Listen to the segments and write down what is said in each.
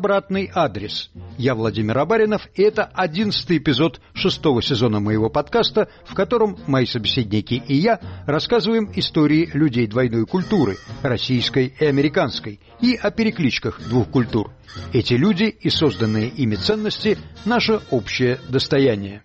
обратный адрес. Я Владимир Абаринов, и это 11-й эпизод 6-го сезона моего подкаста, в котором мои собеседники и я рассказываем истории людей двойной культуры, российской и американской, и о перекличках двух культур. Эти люди и созданные ими ценности – наше общее достояние.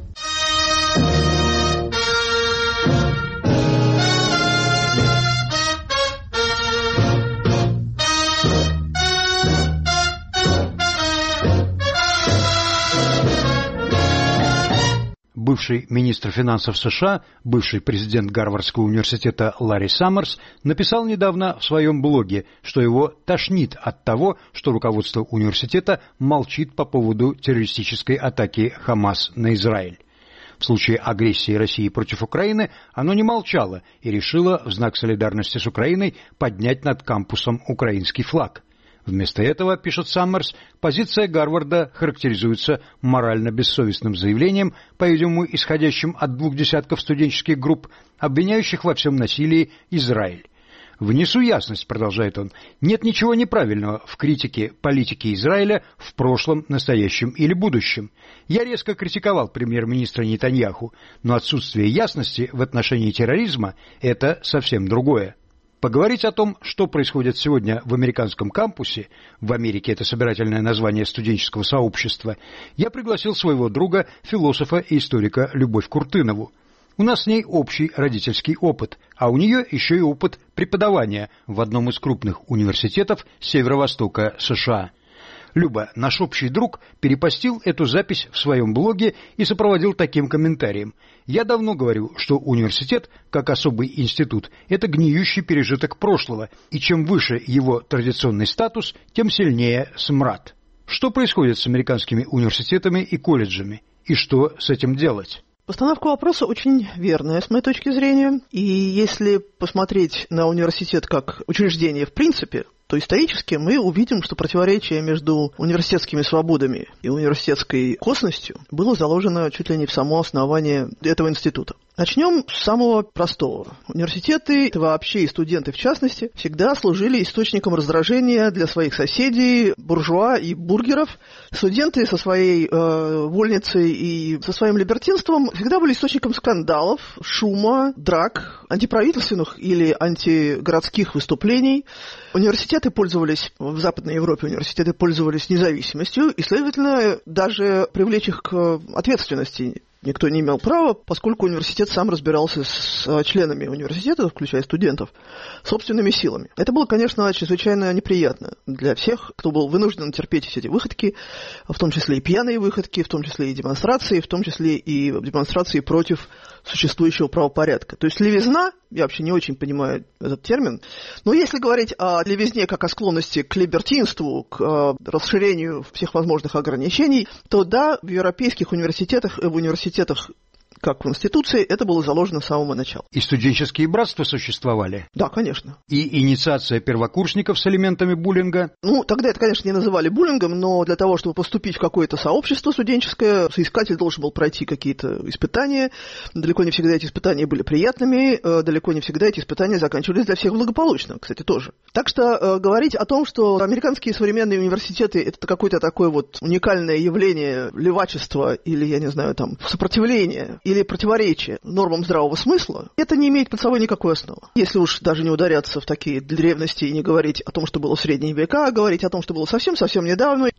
Бывший министр финансов США, бывший президент Гарвардского университета Ларри Саммерс написал недавно в своем блоге, что его тошнит от того, что руководство университета молчит по поводу террористической атаки Хамас на Израиль. В случае агрессии России против Украины оно не молчало и решило в знак солидарности с Украиной поднять над кампусом украинский флаг. Вместо этого, пишет Саммерс, позиция Гарварда характеризуется морально бессовестным заявлением, по-видимому, исходящим от 2 десятков студенческих групп, обвиняющих во всем насилии Израиль. «Внесу ясность», — продолжает он, — «нет ничего неправильного в критике политики Израиля в прошлом, настоящем или будущем. Я резко критиковал премьер-министра Нетаньяху, но отсутствие ясности в отношении терроризма — это совсем другое». Поговорить о том, что происходит сегодня в американском кампусе, в Америке это собирательное название студенческого сообщества, я пригласил своего друга, философа и историка Любовь Куртынову. У нас с ней общий родительский опыт, а у нее еще и опыт преподавания в одном из крупных университетов северо-востока США. Люба, наш общий друг, перепостил эту запись в своем блоге и сопроводил таким комментарием. «Я давно говорю, что университет, как особый институт, это гниющий пережиток прошлого, и чем выше его традиционный статус, тем сильнее смрад». Что происходит с американскими университетами и колледжами, и что с этим делать? Постановка вопроса очень верная, с моей точки зрения. И если посмотреть на университет как учреждение в принципе, то исторически мы увидим, что противоречие между университетскими свободами и университетской косностью было заложено чуть ли не в само основание этого института. Начнем с самого простого. Университеты, вообще и студенты в частности, всегда служили источником раздражения для своих соседей, буржуа и бургеров. Студенты со своей вольницей и со своим либертинством всегда были источником скандалов, шума, драк, антиправительственных или антигородских выступлений. Университеты пользовались, в Западной Европе университеты пользовались независимостью, и, следовательно, даже привлечь их к ответственности никто не имел права, поскольку университет сам разбирался с членами университета, включая студентов, собственными силами. Это было, конечно, чрезвычайно неприятно для всех, кто был вынужден терпеть все эти выходки, в том числе и пьяные выходки, в том числе и демонстрации, в том числе и демонстрации против существующего правопорядка. То есть левизна, я вообще не очень понимаю этот термин, но если говорить о левизне как о склонности к либертинству, к расширению всех возможных ограничений, то да, в европейских университетах, в университетах как в институции, это было заложено с самого начала. И студенческие братства существовали? Да, конечно. И инициация первокурсников с элементами буллинга? Ну, тогда это, конечно, не называли буллингом, но для того, чтобы поступить в какое-то сообщество студенческое, соискатель должен был пройти какие-то испытания. Далеко не всегда эти испытания были приятными, далеко не всегда эти испытания заканчивались для всех благополучно, кстати, тоже. Так что говорить о том, что американские современные университеты – это какое-то такое вот уникальное явление левачества или, я не знаю, там, сопротивления или противоречие нормам здравого смысла, это не имеет под собой никакой основы. Если уж даже не ударяться в такие древности и не говорить о том, что было в средние века, а говорить о том, что было совсем-совсем недавно.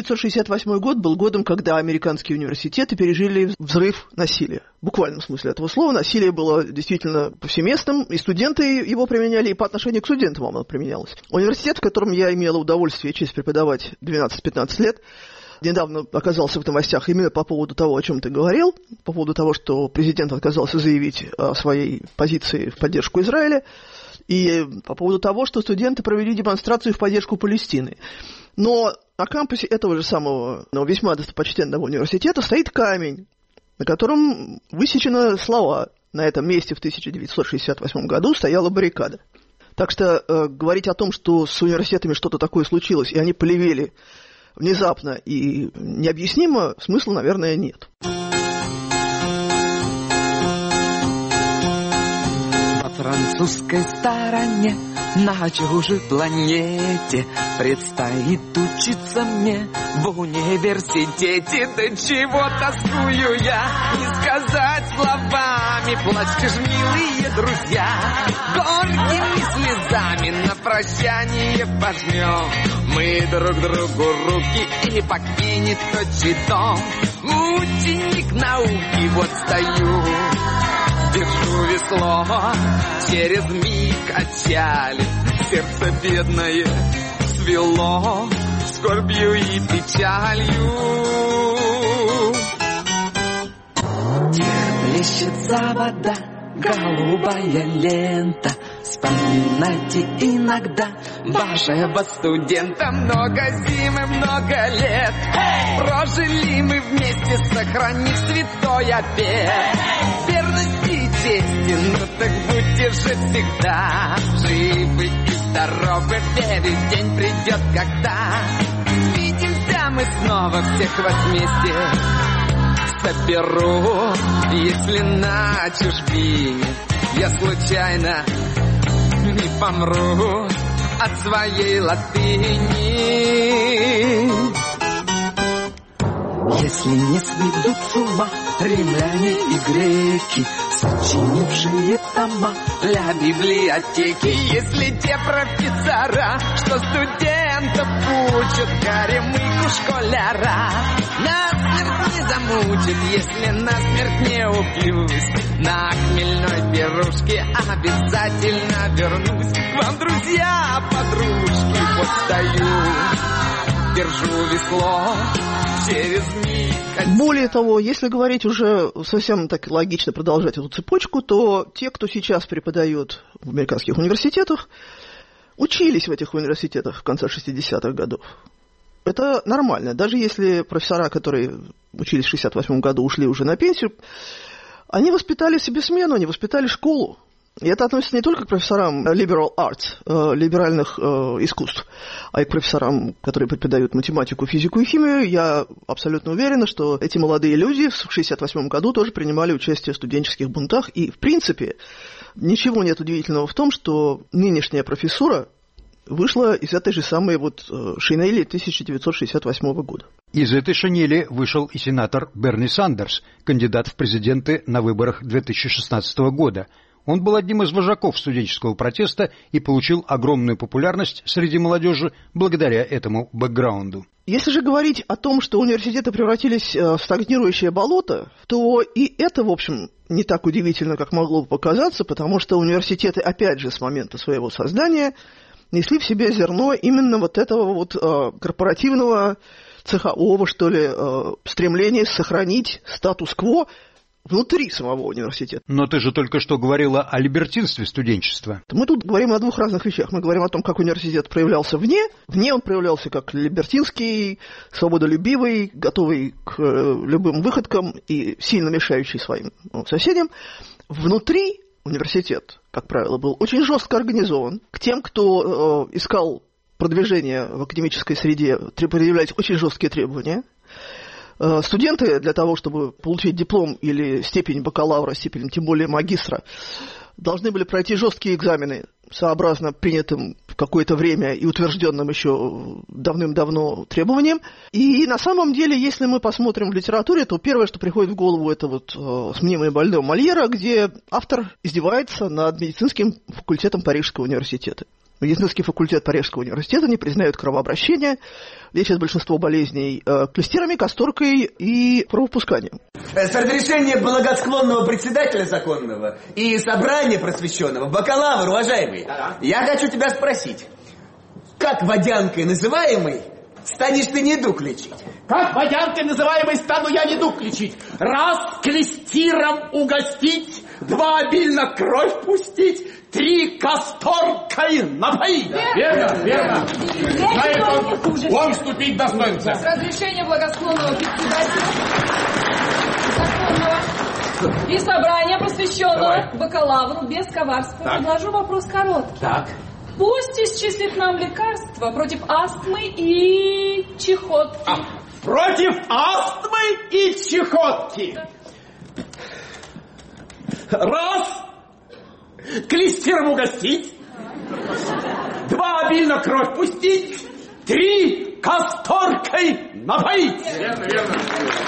1968 год был годом, когда американские университеты пережили взрыв насилия. В буквальном смысле этого слова. Насилие было действительно повсеместным, и студенты его применяли, и по отношению к студентам оно применялось. Университет, в котором я имела удовольствие и честь преподавать 12-15 лет, недавно оказался в новостях именно по поводу того, о чем ты говорил, по поводу того, что президент отказался заявить о своей позиции в поддержку Израиля, и по поводу того, что студенты провели демонстрацию в поддержку Палестины. Но на кампусе этого же самого, но весьма достопочтенного университета стоит камень, на котором высечены слова: «На этом месте в 1968 году стояла баррикада». Так что говорить о том, что с университетами что-то такое случилось, и они полевели внезапно и необъяснимо, смысла, наверное, нет. французской стороне, на чужой планете предстоит учиться мне в университете. Да чего тоскую я, не сказать словами. Плачьте ж, милые друзья, горькими слезами на прощание пожмем мы друг другу руки, и покинет отчий дом ученик науки. Вот стою, держу весло, через миг отчали, сердце бедное свело скорбью и печалью. Плещется вода, голубая лента. Вспоминайте иногда вашего студента. Много зим и много лет прожили мы вместе, сохранив святой обет верности и чести. Ну так будьте же всегда живы и здоровы, верить день придет, когда видимся мы снова всех вас вместе соберу. Если на чужбине я случайно не помру от своей латыни, если не сведут с ума римляне и греки, сочинившие тома для библиотеки, если те профессора, что студентов учат, горемыку школяра насмерть не замучат, если насмерть не упьюсь, на хмельной пирушке обязательно вернусь к вам, друзья, подружки. Вот стою, держу весло, через миг. Более того, если говорить уже совсем так логично продолжать эту цепочку, то те, кто сейчас преподает в американских университетах, учились в этих университетах в конце 60-х годов. Это нормально. Даже если профессора, которые учились в 68 году, ушли уже на пенсию, они воспитали себе смену, они воспитали школу. И это относится не только к профессорам liberal arts, либеральных искусств, а и к профессорам, которые преподают математику, физику и химию. Я абсолютно уверена, что эти молодые люди в 1968 году тоже принимали участие в студенческих бунтах. И, в принципе, ничего нет удивительного в том, что нынешняя профессура вышла из этой же самой шинели 1968 года. Из этой шинели вышел и сенатор Берни Сандерс, кандидат в президенты на выборах 2016 года. Он был одним из вожаков студенческого протеста и получил огромную популярность среди молодежи благодаря этому бэкграунду. Если же говорить о том, что университеты превратились в стагнирующее болото, то и это, в общем, не так удивительно, как могло бы показаться, потому что университеты, опять же, с момента своего создания несли в себе зерно именно этого корпоративного цехового, что ли, стремления сохранить статус-кво внутри самого университета. Но ты же только что говорила о либертинстве студенчества. Мы тут говорим о двух разных вещах. Мы говорим о том, как университет проявлялся вне. Вне он проявлялся как либертинский, свободолюбивый, готовый к любым выходкам и сильно мешающий своим соседям. Внутри университет, как правило, был очень жестко организован. К тем, кто искал продвижение в академической среде, предъявлялись очень жесткие требования. Студенты для того, чтобы получить диплом или степень бакалавра, степень тем более магистра, должны были пройти жесткие экзамены, сообразно принятым в какое-то время и утвержденным еще давным-давно требованиям. И на самом деле, если мы посмотрим в литературе, то первое, что приходит в голову, это «Мнимое больное» Мольера, где автор издевается над медицинским факультетом Парижского университета. Медицинский факультет Парижского университета не признает кровообращения, лечит большинство болезней клестерами, касторкой и кровопусканием. С разрешения благосклонного председателя законного и собрания просвещенного, бакалавр, уважаемый, я хочу тебя спросить, как водянкой называемый станешь ты недуг лечить? Как водянкой называемой стану я недуг лечить? Раз клестиром угостить, два обильно кровь пустить, три касторкой напоить. Верно, верно. Знает он вступить достоинство. С разрешения благосклонного председателя законного и собрания просвещенного бакалавру без коварства предложу вопрос короткий. Так. Пусть исчислит нам лекарства против астмы и чехотки. Против астмы и чехотки. Раз. клестиром угостить, 2 обильно кровь пустить, 3 касторкой напоить. Верно.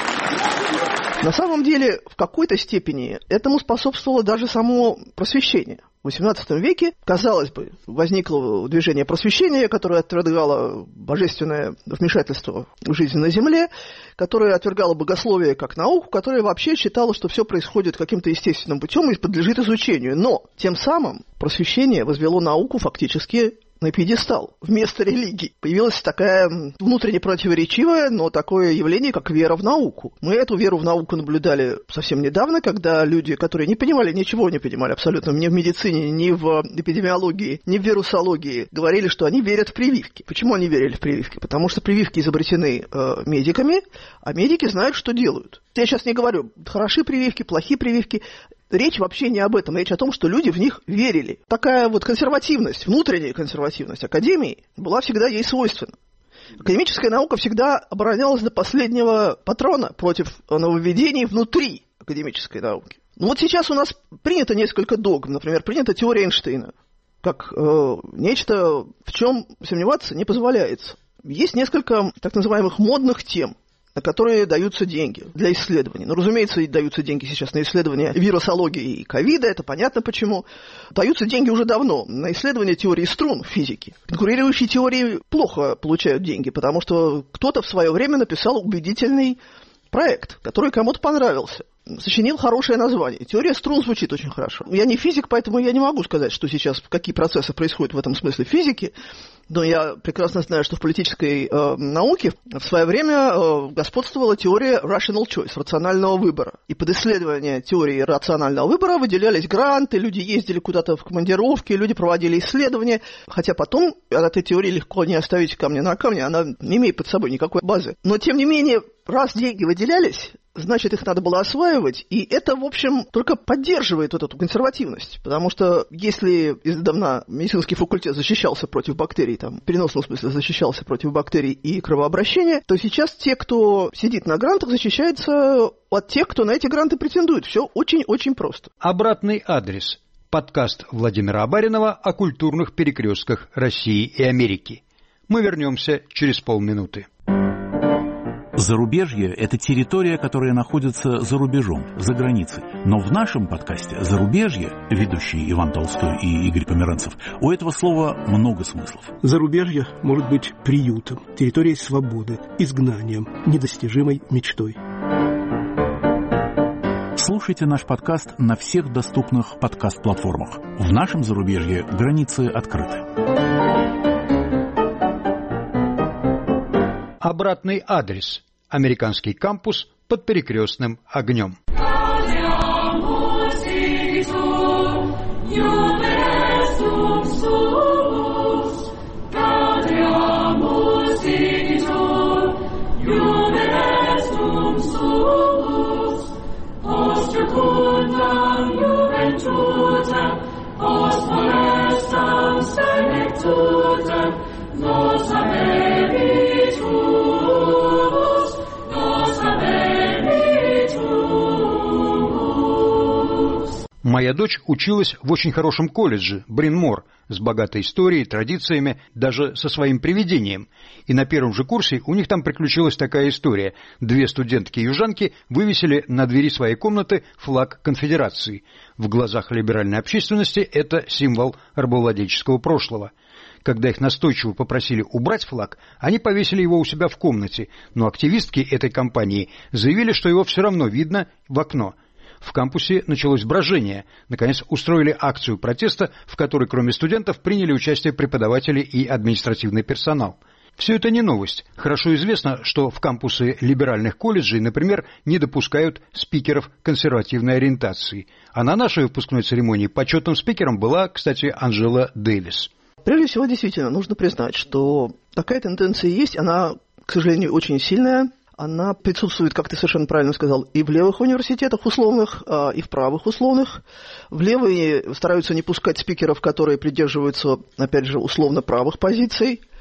На самом деле, в какой-то степени этому способствовало даже само просвещение. В XVIII веке, казалось бы, возникло движение просвещения, которое отвергало божественное вмешательство в жизнь на земле, которое отвергало богословие как науку, которое вообще считало, что все происходит каким-то естественным путем и подлежит изучению. Но тем самым просвещение возвело науку фактически на пьедестал вместо религии. Появилась такая внутренне противоречивое, но такое явление, как вера в науку. Мы эту веру в науку наблюдали совсем недавно, когда люди, которые не понимали, ничего не понимали абсолютно ни в медицине, ни в эпидемиологии, ни в вирусологии, говорили, что они верят в прививки. Почему они верили в прививки? Потому что прививки изобретены медиками, а медики знают, что делают. Я сейчас не говорю, хороши прививки, плохие прививки. Речь вообще не об этом, речь о том, что люди в них верили. Такая вот консервативность, внутренняя консервативность академии была всегда ей свойственна. Академическая наука всегда оборонялась до последнего патрона против нововведений внутри академической науки. Но вот сейчас у нас принято несколько догм, например, принята теория Эйнштейна, как нечто, в чем сомневаться не позволяется. Есть несколько так называемых модных тем, на которые даются деньги для исследований. Ну, разумеется, даются деньги сейчас на исследования вирусологии и ковида, это понятно почему. Даются деньги уже давно на исследования теории струн в физике. Конкурирующие теории плохо получают деньги, потому что кто-то в свое время написал убедительный проект, который кому-то понравился. Сочинил хорошее название. Теория струн звучит очень хорошо. Я не физик, поэтому я не могу сказать, что сейчас, какие процессы происходят в этом смысле в физике, но я прекрасно знаю, что в политической науке в свое время господствовала теория rational choice, рационального выбора. И под исследование теории рационального выбора выделялись гранты, люди ездили куда-то в командировки, люди проводили исследования, хотя потом от этой теории легко не оставить камня на камне, она не имеет под собой никакой базы. Но, тем не менее, раз деньги выделялись, значит, их надо было осваивать, и это, в общем, только поддерживает вот эту консервативность, потому что если издавна медицинский факультет защищался против бактерий, там, в переносном смысле защищался против бактерий и кровообращения, то сейчас те, кто сидит на грантах, защищаются от тех, кто на эти гранты претендует. Все очень-очень просто. Обратный адрес. Подкаст Владимира Абаринова о культурных перекрестках России и Америки. Мы вернемся через полминуты. Зарубежье – это территория, которая находится за рубежом, за границей. Но в нашем подкасте «Зарубежье», ведущие Иван Толстой и Игорь Померанцев, у этого слова много смыслов. Зарубежье может быть приютом, территорией свободы, изгнанием, недостижимой мечтой. Слушайте наш подкаст на всех доступных подкаст-платформах. В нашем зарубежье границы открыты. Обратный адрес. Американский кампус под перекрестным огнем. Моя дочь училась в очень хорошем колледже, Брин-Мор, с богатой историей, традициями, даже со своим привидением. И на первом же курсе у них там приключилась такая история. 2 студентки-южанки вывесили на двери своей комнаты флаг конфедерации. В глазах либеральной общественности это символ рабовладельческого прошлого. Когда их настойчиво попросили убрать флаг, они повесили его у себя в комнате, но активистки этой кампании заявили, что его все равно видно в окно. В кампусе началось брожение. Наконец устроили акцию протеста, в которой кроме студентов приняли участие преподаватели и административный персонал. Все это не новость. Хорошо известно, что в кампусы либеральных колледжей, например, не допускают спикеров консервативной ориентации. А на нашей выпускной церемонии почетным спикером была, кстати, Анжела Дэвис. Прежде всего, действительно, нужно признать, что такая тенденция есть, она, к сожалению, очень сильная. Она присутствует, как ты совершенно правильно сказал, и в левых университетах условных, и в правых условных. В левые стараются не пускать спикеров, которые придерживаются, опять же, условно правых позиций.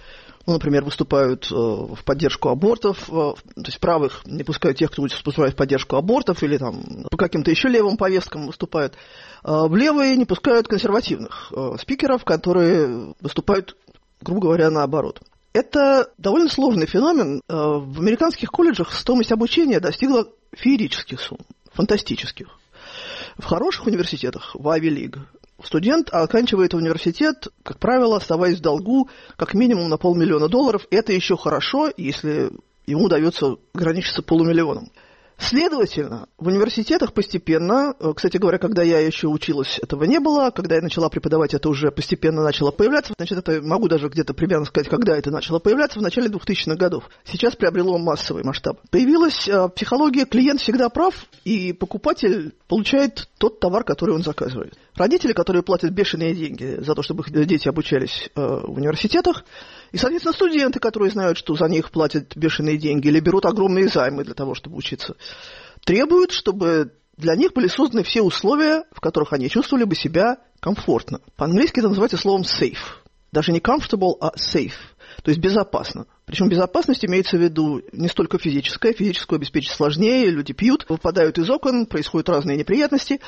например, выступают в поддержку абортов, то есть правых не пускают тех, кто выступает в поддержку абортов, или там по каким-то еще левым повесткам выступают. В левые не пускают консервативных спикеров, которые выступают, грубо говоря, наоборот. Это довольно сложный феномен. В американских колледжах стоимость обучения достигла феерических сумм, фантастических. В хороших университетах, в Ivy League, студент оканчивает университет, как правило, оставаясь в долгу как минимум на $500 000. Это еще хорошо, если ему удается ограничиться $500 000. Следовательно, в университетах постепенно, кстати говоря, когда я еще училась, этого не было, когда я начала преподавать, это уже постепенно начало появляться. Значит, это могу даже где-то примерно сказать, когда это начало появляться, в начале 2000-х годов. Сейчас приобрело массовый масштаб. Появилась психология «клиент всегда прав», и покупатель получает тот товар, который он заказывает. Родители, которые платят бешеные деньги за то, чтобы их дети обучались в университетах, и, соответственно, студенты, которые знают, что за них платят бешеные деньги или берут огромные займы для того, чтобы учиться, требуют, чтобы для них были созданы все условия, в которых они чувствовали бы себя комфортно. По-английски это называется словом safe. Даже не comfortable, а safe. То есть безопасно. Причем безопасность имеется в виду не столько физическая. Физическую обеспечить сложнее, люди пьют, выпадают из окон, происходят разные неприятности.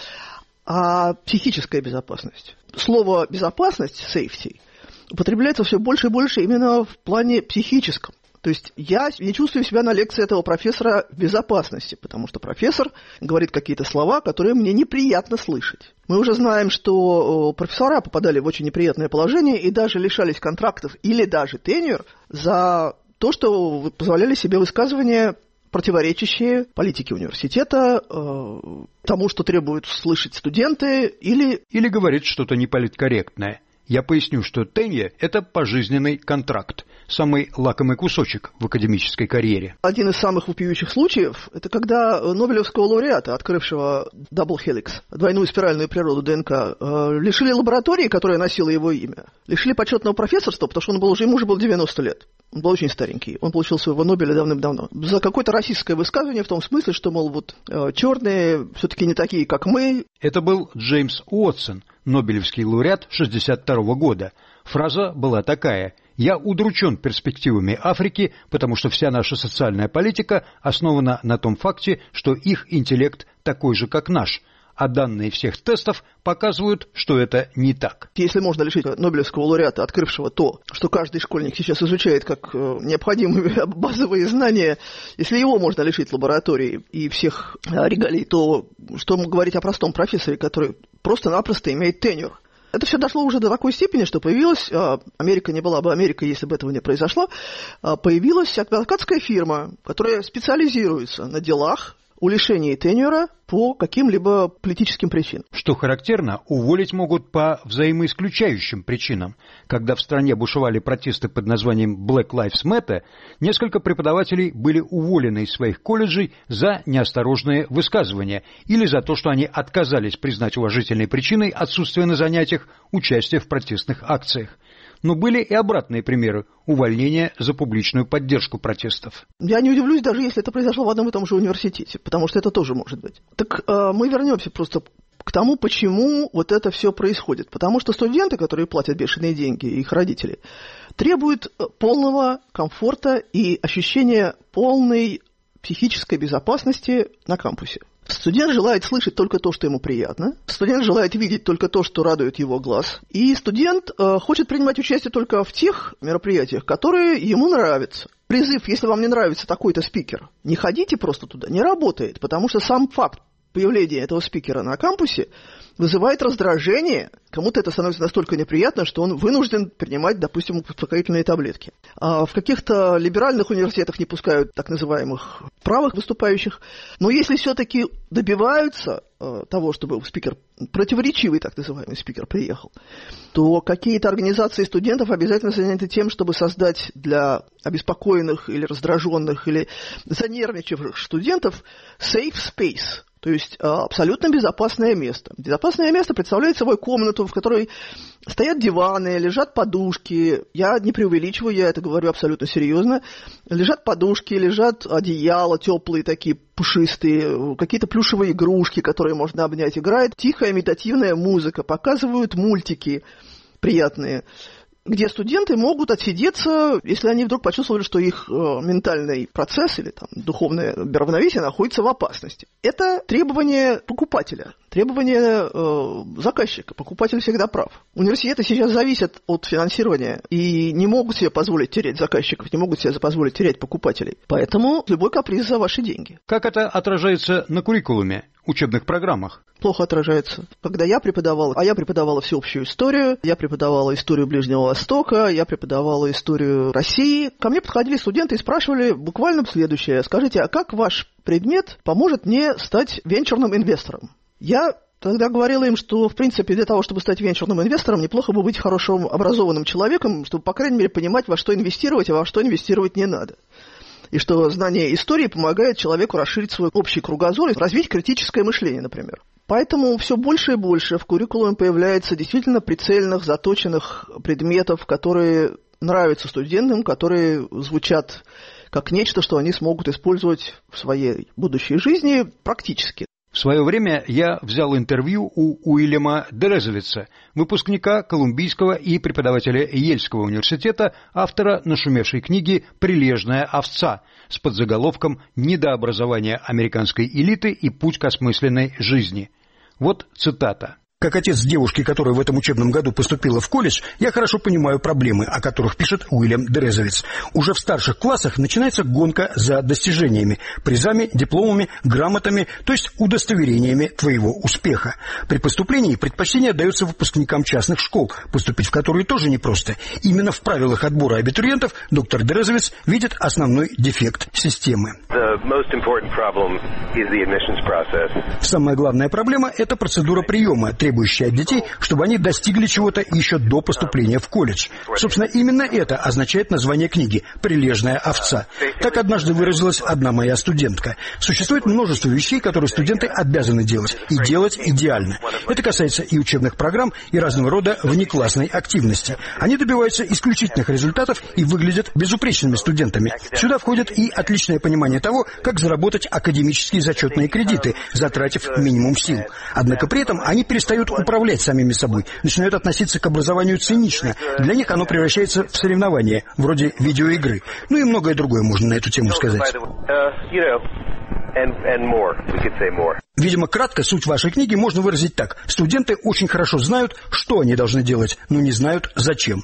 А психическая безопасность. Слово «безопасность», safety, употребляется все больше и больше именно в плане психическом. То есть я не чувствую себя на лекции этого профессора в безопасности, потому что профессор говорит какие-то слова, которые мне неприятно слышать. Мы уже знаем, что профессора попадали в очень неприятное положение и даже лишались контрактов или даже тенюр за то, что позволяли себе высказывания, противоречащие политике университета, тому, что требуют слышать студенты, или говорит что-то неполиткорректное. Я поясню, что тенье – это пожизненный контракт, самый лакомый кусочек в академической карьере. Один из самых вопиющих случаев – это когда Нобелевского лауреата, открывшего Double Helix, двойную спиральную природу ДНК, лишили лаборатории, которая носила его имя, лишили почетного профессорства, потому что ему уже было 90 лет. Он был очень старенький. Он получил своего Нобеля давным-давно. За какое-то расистское высказывание в том смысле, что, мол, вот черные все-таки не такие, как мы. Это был Джеймс Уотсон, Нобелевский лауреат 1962 года. Фраза была такая: «Я удручен перспективами Африки, потому что вся наша социальная политика основана на том факте, что их интеллект такой же, как наш». А данные всех тестов показывают, что это не так. Если можно лишить Нобелевского лауреата, открывшего то, что каждый школьник сейчас изучает как необходимые базовые знания, если его можно лишить лаборатории и всех регалий, то что говорить о простом профессоре, который просто-напросто имеет тенюр? Это все дошло уже до такой степени, что появилась, Америка не была бы Америкой, если бы этого не произошло, появилась адвокатская фирма, которая специализируется на делах о лишении тенюра по каким-либо политическим причинам. Что характерно, уволить могут по взаимоисключающим причинам. Когда в стране бушевали протесты под названием Black Lives Matter, несколько преподавателей были уволены из своих колледжей за неосторожные высказывания или за то, что они отказались признать уважительной причиной отсутствия на занятиях участия в протестных акциях. Но были и обратные примеры увольнения за публичную поддержку протестов. Я не удивлюсь, даже если это произошло в одном и том же университете, потому что это тоже может быть. Так мы вернемся просто к тому, почему вот это все происходит. Потому что студенты, которые платят бешеные деньги, и их родители, требуют полного комфорта и ощущения полной психической безопасности на кампусе. Студент желает слышать только то, что ему приятно. Студент желает видеть только то, что радует его глаз. И студент хочет принимать участие только в тех мероприятиях, которые ему нравятся. Призыв, если вам не нравится такой-то спикер, не ходите просто туда, не работает, потому что сам факт появления этого спикера на кампусе вызывает раздражение. Кому-то это становится настолько неприятно, что он вынужден принимать, допустим, успокоительные таблетки. А в каких-то либеральных университетах не пускают так называемых правых выступающих. Но если все-таки добиваются того, чтобы спикер, противоречивый так называемый спикер приехал, то какие-то организации студентов обязательно заняты тем, чтобы создать для обеспокоенных или раздраженных или занервничавших студентов safe space. То есть абсолютно безопасное место. Безопасное место представляет собой комнату, в которой стоят диваны, лежат подушки. Я не преувеличиваю, я это говорю абсолютно серьезно. Лежат подушки, лежат одеяла теплые такие, пушистые, какие-то плюшевые игрушки, которые можно обнять. Играет тихая медитативная музыка, показывают мультики приятные. где студенты могут отсидеться, если они вдруг почувствовали, что их ментальный процесс или там, духовное равновесие находится в опасности. Это требование покупателя, требование заказчика. Покупатель всегда прав. Университеты сейчас зависят от финансирования и не могут себе позволить терять заказчиков, не могут себе позволить терять покупателей. Поэтому любой каприз за ваши деньги. Как это отражается на куррикулуме, учебных программах? Плохо отражается. Когда я преподавала всеобщую историю, я преподавала историю Ближнего Востока, я преподавала историю России. Ко мне подходили студенты и спрашивали буквально следующее. Скажите, а как ваш предмет поможет мне стать венчурным инвестором? Я тогда говорила им, что, в принципе, для того, чтобы стать венчурным инвестором, неплохо бы быть хорошим, образованным человеком, чтобы, по крайней мере, понимать, во что инвестировать, а во что инвестировать не надо. И что знание истории помогает человеку расширить свой общий кругозор и развить критическое мышление, например. Поэтому все больше и больше в куррикулуме появляется действительно прицельных, заточенных предметов, которые нравятся студентам, которые звучат как нечто, что они смогут использовать в своей будущей жизни практически. В свое время я взял интервью у Уильяма Дрезовица, выпускника Колумбийского и преподавателя Йельского университета, автора нашумевшей книги «Прилежная овца» с подзаголовком «Недообразование американской элиты и путь к осмысленной жизни». Вот цитата. Как отец девушки, которая в этом учебном году поступила в колледж, я хорошо понимаю проблемы, о которых пишет Уильям Дрезовиц. Уже в старших классах начинается гонка за достижениями, призами, дипломами, грамотами, то есть удостоверениями твоего успеха. При поступлении предпочтение отдается выпускникам частных школ, поступить в которые тоже непросто. Именно в правилах отбора абитуриентов доктор Дрезовиц видит основной дефект системы. Самая главная проблема – это процедура приема, требующая от детей, чтобы они достигли чего-то еще до поступления в колледж. Собственно, именно это означает название книги «Прилежная овца». Так однажды выразилась одна моя студентка. Существует множество вещей, которые студенты обязаны делать, и делать идеально. Это касается и учебных программ, и разного рода внеклассной активности. Они добиваются исключительных результатов и выглядят безупречными студентами. Сюда входит и отличное понимание того, как заработать академические зачетные кредиты, затратив минимум сил. Однако при этом они перестают управлять самими собой, начинают относиться к образованию цинично. Для них оно превращается в соревнование, вроде видеоигры. Ну и многое другое можно на эту тему сказать. Видимо, кратко суть вашей книги можно выразить так. Студенты очень хорошо знают, что они должны делать, но не знают, зачем.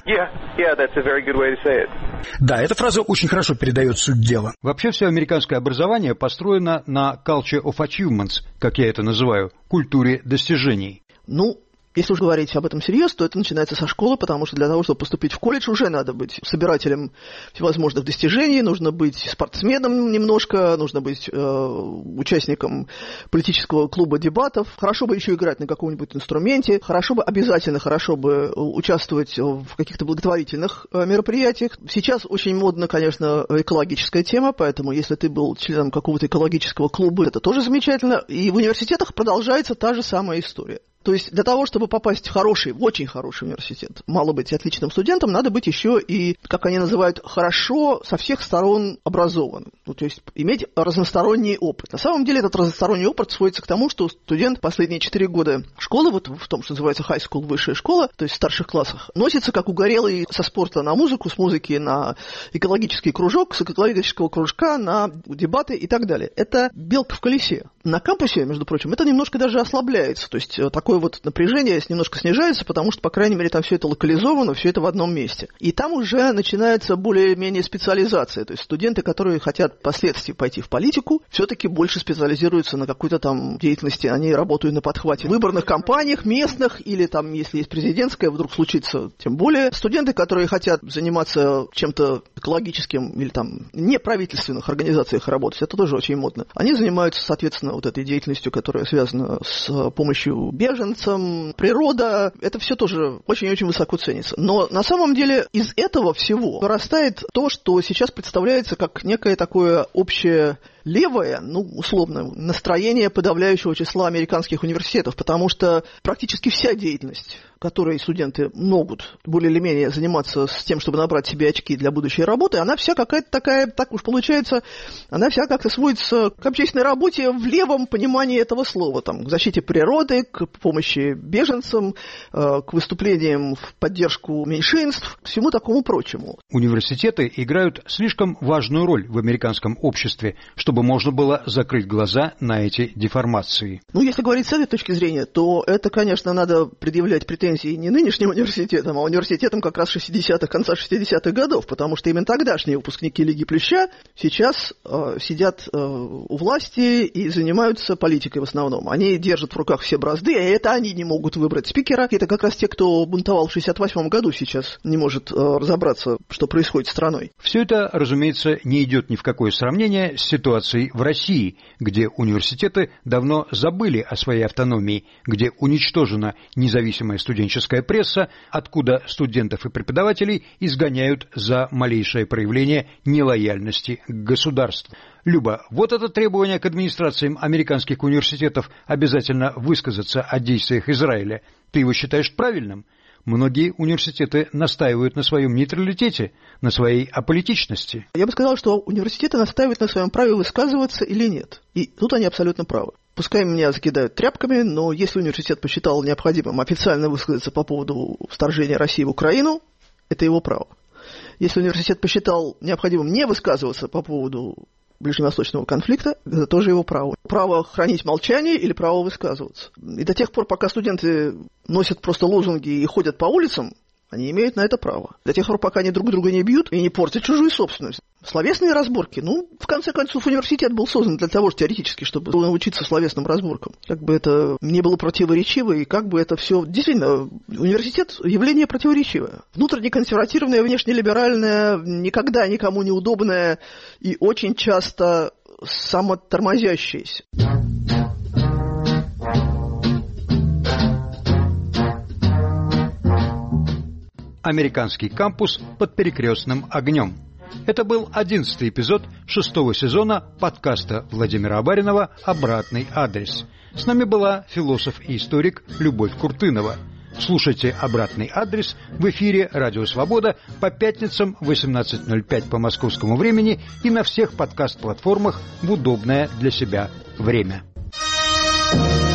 Да, эта фраза очень хорошо передает суть дела. Вообще все американское образование построено на culture of achievements, как я это называю, культуре достижений. Ну, если уж говорить об этом всерьез, то это начинается со школы, потому что для того, чтобы поступить в колледж, уже надо быть собирателем всевозможных достижений, нужно быть спортсменом немножко, нужно быть участником политического клуба дебатов, хорошо бы еще играть на каком-нибудь инструменте, хорошо бы участвовать в каких-то благотворительных мероприятиях. Сейчас очень модна, конечно, экологическая тема, поэтому если ты был членом какого-то экологического клуба, это тоже замечательно. И в университетах продолжается та же самая история. То есть для того, чтобы попасть в очень хороший университет, мало быть отличным студентом, надо быть еще и, как они называют, хорошо со всех сторон образованным. Ну, то есть иметь разносторонний опыт. На самом деле этот разносторонний опыт сводится к тому, что студент последние 4 года школы, вот в том, что называется high school, высшая школа, то есть в старших классах, носится как угорелый со спорта на музыку, с музыки на экологический кружок, с экологического кружка на дебаты и так далее. Это белка в колесе. На кампусе, между прочим, это немножко даже ослабляется. То есть такое вот напряжение немножко снижается, потому что, по крайней мере, там все это локализовано, все это в одном месте. И там уже начинается более-менее специализация. То есть студенты, которые хотят впоследствии пойти в политику, все-таки больше специализируются на какой-то там деятельности. Они работают на подхвате в выборных кампаниях местных или там, если есть президентская, вдруг случится, тем более. Студенты, которые хотят заниматься чем-то экологическим или там неправительственных организациях работать, это тоже очень модно. Они занимаются, соответственно, вот этой деятельностью, которая связана с помощью беженцам, природа, это все тоже очень-очень высоко ценится. Но на самом деле из этого всего вырастает то, что сейчас представляется как некое такое общее левое, условно, настроение подавляющего числа американских университетов, потому что практически вся деятельность, которой студенты могут более или менее заниматься с тем, чтобы набрать себе очки для будущей работы, она вся какая-то такая, так уж получается, она вся как-то сводится к общественной работе в левом понимании этого слова, к защите природы, к помощи беженцам, к выступлениям в поддержку меньшинств, к всему такому прочему. Университеты играют слишком важную роль в американском обществе, чтобы можно было закрыть глаза на эти деформации. Если говорить с этой точки зрения, то это, конечно, надо предъявлять претензии не нынешним университетам, а университетам как раз 60-х, конца 60-х годов, потому что именно тогдашние выпускники Лиги Плюща сейчас сидят у власти и занимаются политикой в основном. Они держат в руках все бразды, и это они не могут выбрать спикера. Это как раз те, кто бунтовал в 68 году, сейчас не может разобраться, что происходит с страной. Все это, разумеется, не идет ни в какое сравнение с ситуацией в России, где университеты давно забыли о своей автономии, где уничтожена независимая студенческая пресса, откуда студентов и преподавателей изгоняют за малейшее проявление нелояльности к государству. Люба, вот это требование к администрациям американских университетов обязательно высказаться о действиях Израиля. Ты его считаешь правильным? Многие университеты настаивают на своем нейтралитете, на своей аполитичности. Я бы сказал, что университеты настаивают на своем праве высказываться или нет. И тут они абсолютно правы. Пускай меня закидают тряпками, но если университет посчитал необходимым официально высказаться по поводу вторжения России в Украину, это его право. Если университет посчитал необходимым не высказываться по поводу ближневосточного конфликта, это тоже его право. Право хранить молчание или право высказываться. И до тех пор, пока студенты носят просто лозунги и ходят по улицам, они имеют на это право. До тех пор, пока они друг друга не бьют и не портят чужую собственность. Словесные разборки. В конце концов, университет был создан для того, теоретически, чтобы научиться словесным разборкам. Как бы это не было противоречиво, и как бы это все... Действительно, университет — явление противоречивое. Внутренне консервативное, внешне либеральное, никогда никому не удобное и очень часто самотормозящееся. Американский кампус под перекрестным огнем. Это был 11-й эпизод 6-го сезона подкаста Владимира Абаринова «Обратный адрес». С нами была философ и историк Любовь Куртынова. Слушайте «Обратный адрес» в эфире «Радио Свобода» по пятницам в 18:05 по московскому времени и на всех подкаст-платформах в удобное для себя время.